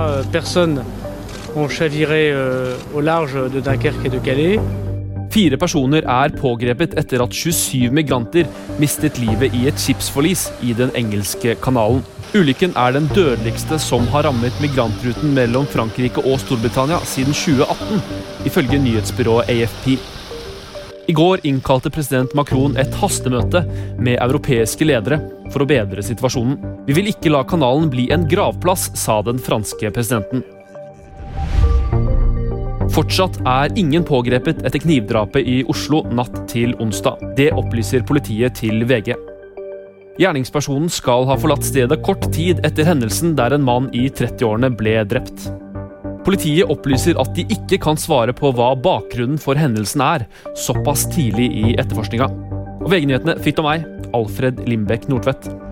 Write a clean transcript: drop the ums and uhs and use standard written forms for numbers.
3 personnes ont chaviré au large de Dunkerque et de Calais. 4 personer pågrepet etter at 27 migranter mistet livet i et skipsforlis i den engelske kanalen. Ulykken den dødeligste som har rammet migrantruten mellom Frankrike og Storbritannia siden 2018, ifølge nyhetsbyrået AFP. I går innkalte president Macron et hastemøte med europeiske ledere for å bedre situasjonen. Vi vil ikke la kanalen bli en gravplass, sa den franske presidenten. Fortsatt ingen pågrepet etter knivdrapet i Oslo natt til onsdag. Det opplyser politiet til VG. Gjerningspersonen skal ha forlatt stedet kort tid etter hendelsen der en mann i 30-årene ble drept. Politiet opplyser at de ikke kan svare på hva bakgrunnen for hendelsen såpass tidlig i etterforskninga. Og VG-nyhetene fikk av meg, Alfred Lindbekk Nordtvedt.